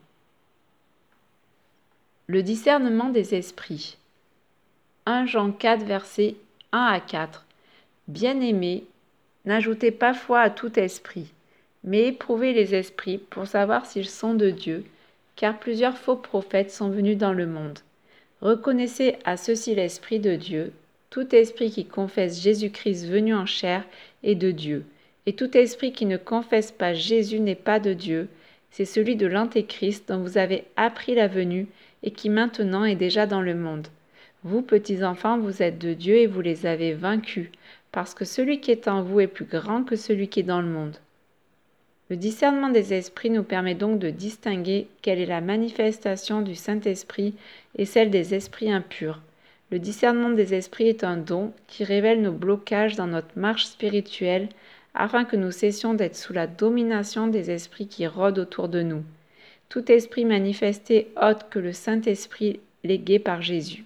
A: Le discernement des esprits. un Jean quatre, versets un à quatre. Bien-aimés, n'ajoutez pas foi à tout esprit, mais éprouvez les esprits pour savoir s'ils sont de Dieu, car plusieurs faux prophètes sont venus dans le monde. Reconnaissez à ceux-ci l'Esprit de Dieu. Tout esprit qui confesse Jésus-Christ venu en chair est de Dieu, et tout esprit qui ne confesse pas Jésus n'est pas de Dieu. C'est celui de l'Antéchrist dont vous avez appris la venue et qui maintenant est déjà dans le monde. Vous, petits enfants, vous êtes de Dieu et vous les avez vaincus, parce que celui qui est en vous est plus grand que celui qui est dans le monde. Le discernement des esprits nous permet donc de distinguer quelle est la manifestation du Saint-Esprit et celle des esprits impurs. Le discernement des esprits est un don qui révèle nos blocages dans notre marche spirituelle afin que nous cessions d'être sous la domination des esprits qui rôdent autour de nous. Tout esprit manifesté autre que le Saint-Esprit légué par Jésus.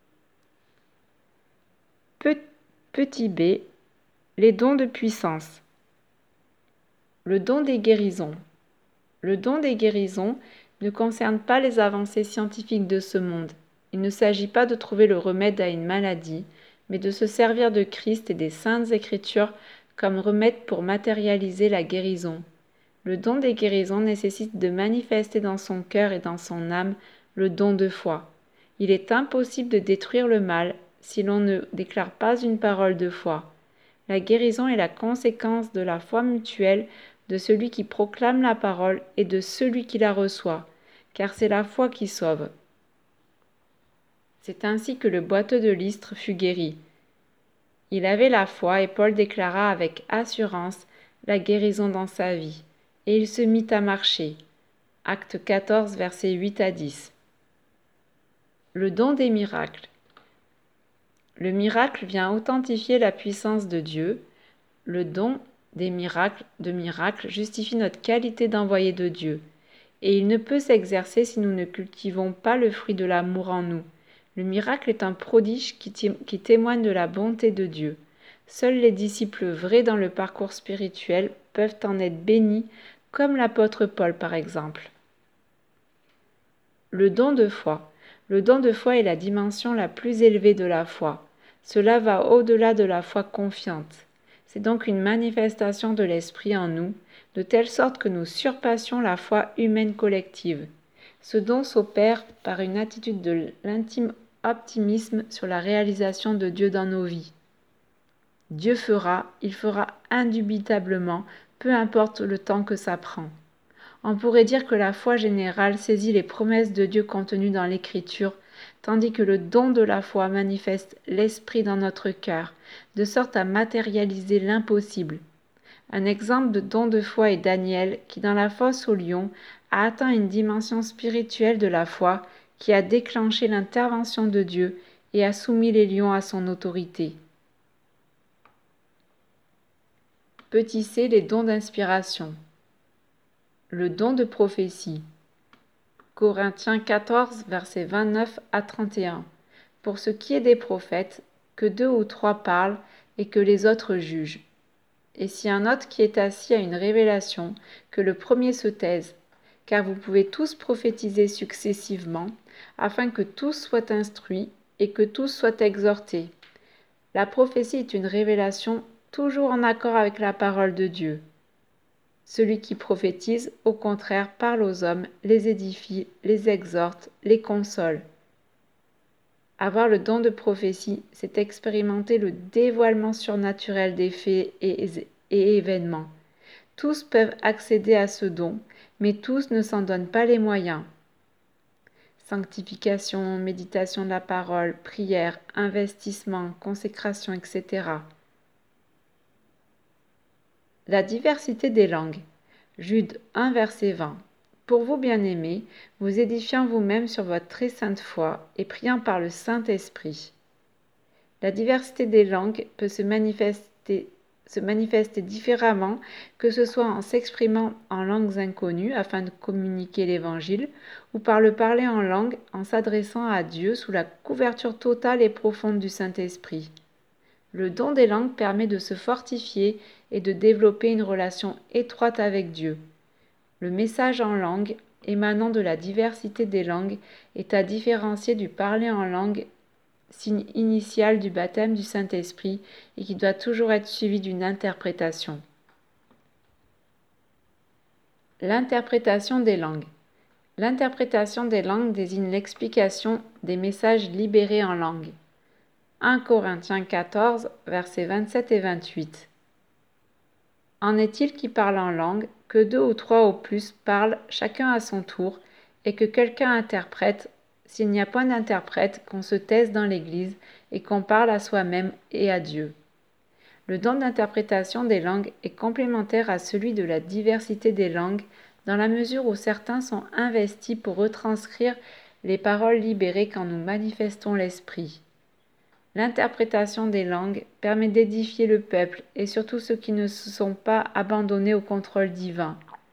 A: Petit b, les dons de puissance. Le don des guérisons. Le don des guérisons ne concerne pas les avancées scientifiques de ce monde. Il ne s'agit pas de trouver le remède à une maladie, mais de se servir de Christ et des Saintes Écritures comme remède pour matérialiser la guérison. Le don des guérisons nécessite de manifester dans son cœur et dans son âme le don de foi. Il est impossible de détruire le mal si l'on ne déclare pas une parole de foi. La guérison est la conséquence de la foi mutuelle de celui qui proclame la parole et de celui qui la reçoit, car c'est la foi qui sauve. C'est ainsi que le boiteux de Lystre fut guéri. Il avait la foi et Paul déclara avec assurance la guérison dans sa vie, et il se mit à marcher. Acte quatorze, versets huit à dix. Le don des miracles. Le miracle vient authentifier la puissance de Dieu. Le don des miracles de miracles justifie notre qualité d'envoyé de Dieu. Et il ne peut s'exercer si nous ne cultivons pas le fruit de l'amour en nous. Le miracle est un prodige qui, t- qui témoigne de la bonté de Dieu. Seuls les disciples vrais dans le parcours spirituel peuvent en être bénis, comme l'apôtre Paul par exemple. Le don de foi. Le don de foi est la dimension la plus élevée de la foi. Cela va au-delà de la foi confiante. C'est donc une manifestation de l'esprit en nous, de telle sorte que nous surpassions la foi humaine collective. Ce don s'opère par une attitude de l'intime optimisme sur la réalisation de Dieu dans nos vies. Dieu fera, il fera indubitablement, peu importe le temps que ça prend. On pourrait dire que la foi générale saisit les promesses de Dieu contenues dans l'Écriture, tandis que le don de la foi manifeste l'Esprit dans notre cœur, de sorte à matérialiser l'impossible. Un exemple de don de foi est Daniel, qui dans la fosse au lion a atteint une dimension spirituelle de la foi qui a déclenché l'intervention de Dieu et a soumis les lions à son autorité. Petit c, les dons d'inspiration. Le don de prophétie. Corinthiens quatorze, versets vingt-neuf à trente et un. Pour ce qui est des prophètes, que deux ou trois parlent et que les autres jugent. Et si un autre qui est assis a une révélation, que le premier se taise, car vous pouvez tous prophétiser successivement, afin que tous soient instruits et que tous soient exhortés. La prophétie est une révélation toujours en accord avec la parole de Dieu. Celui qui prophétise, au contraire, parle aux hommes, les édifie, les exhorte, les console. Avoir le don de prophétie, c'est expérimenter le dévoilement surnaturel des faits et, et événements. Tous peuvent accéder à ce don, mais tous ne s'en donnent pas les moyens. Sanctification, méditation de la parole, prière, investissement, consécration, et cetera. La diversité des langues. Jude un, verset vingt. Pour vous, bien-aimés, vous édifiant vous-même sur votre très sainte foi et priant par le Saint-Esprit. La diversité des langues peut se manifester, se manifester différemment, que ce soit en s'exprimant en langues inconnues afin de communiquer l'Évangile, ou par le parler en langue en s'adressant à Dieu sous la couverture totale et profonde du Saint-Esprit. Le don des langues permet de se fortifier et de développer une relation étroite avec Dieu. Le message en langue, émanant de la diversité des langues, est à différencier du parler en langue, signe initial du baptême du Saint-Esprit, et qui doit toujours être suivi d'une interprétation. L'interprétation des langues. L'interprétation des langues désigne l'explication des messages libérés en langue. un Corinthiens quatorze, versets vingt-sept et vingt-huit. En est-il qui parle en langue, que deux ou trois au plus parlent chacun à son tour, et que quelqu'un interprète, s'il n'y a point d'interprète, qu'on se taise dans l'Église, et qu'on parle à soi-même et à Dieu. Le don d'interprétation des langues est complémentaire à celui de la diversité des langues, dans la mesure où certains sont investis pour retranscrire les paroles libérées quand nous manifestons l'Esprit. L'interprétation des langues permet d'édifier le peuple et surtout ceux qui ne se sont pas abandonnés au contrôle divin.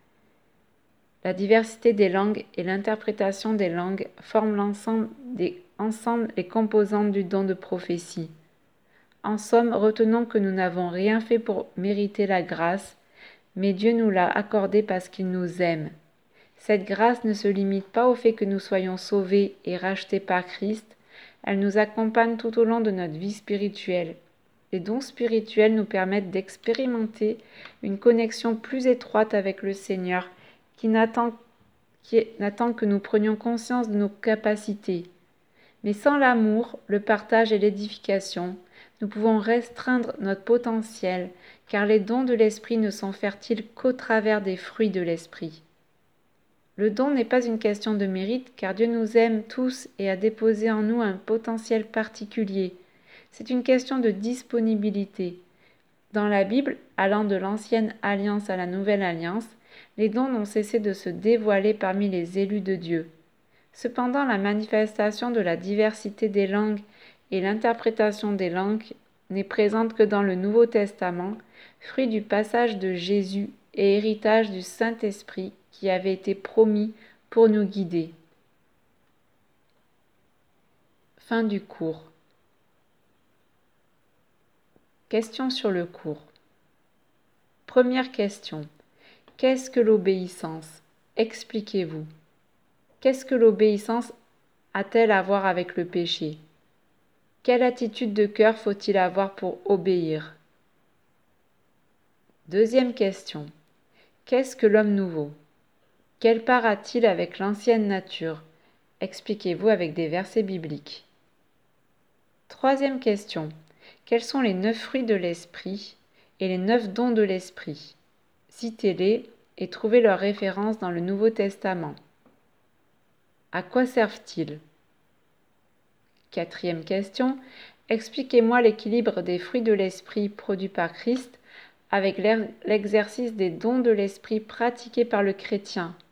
A: La diversité des langues et l'interprétation des langues forment l'ensemble des, ensemble les composantes du don de prophétie. En somme, retenons que nous n'avons rien fait pour mériter la grâce, mais Dieu nous l'a accordée parce qu'il nous aime. Cette grâce ne se limite pas au fait que nous soyons sauvés et rachetés par Christ. Elle nous accompagne tout au long de notre vie spirituelle. Les dons spirituels nous permettent d'expérimenter une connexion plus étroite avec le Seigneur qui n'attend, qui n'attend que nous prenions conscience de nos capacités. Mais sans l'amour, le partage et l'édification, nous pouvons restreindre notre potentiel, car les dons de l'Esprit ne sont fertiles qu'au travers des fruits de l'Esprit. Le don n'est pas une question de mérite, car Dieu nous aime tous et a déposé en nous un potentiel particulier. C'est une question de disponibilité. Dans la Bible, allant de l'ancienne alliance à la nouvelle alliance, les dons n'ont cessé de se dévoiler parmi les élus de Dieu. Cependant, la manifestation de la diversité des langues et l'interprétation des langues n'est présente que dans le Nouveau Testament, fruit du passage de Jésus et héritage du Saint-Esprit qui avait été promis pour nous guider. Fin du cours. Question sur le cours. Première question. Qu'est-ce que l'obéissance? Expliquez-vous. Qu'est-ce que l'obéissance a-t-elle à voir avec le péché? Quelle attitude de cœur faut-il avoir pour obéir? Deuxième question. Qu'est-ce que l'homme nouveau? Quelle part a-t-il avec l'ancienne nature? Expliquez-vous avec des versets bibliques. Troisième question. Quels sont les neuf fruits de l'esprit et les neuf dons de l'esprit? Citez-les et trouvez leurs références dans le Nouveau Testament. À quoi servent-ils? Quatrième question. Expliquez-moi l'équilibre des fruits de l'esprit produits par Christ avec l'exercice des dons de l'esprit pratiqués par le chrétien.